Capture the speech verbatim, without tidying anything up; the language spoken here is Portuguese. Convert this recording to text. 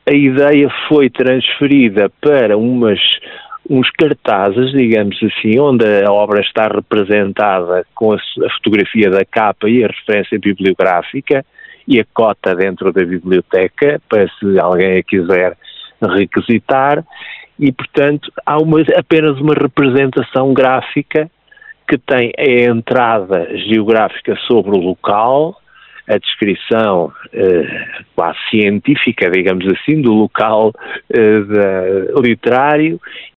a ideia foi transferida para umas, uns cartazes, digamos assim, onde a obra está representada com a, a fotografia da capa e a referência bibliográfica e a cota dentro da biblioteca, para se alguém a quiser requisitar, e, portanto, há uma, apenas uma representação gráfica que tem a entrada geográfica sobre o local, a descrição eh, quase científica, digamos assim, do local eh, da, literário,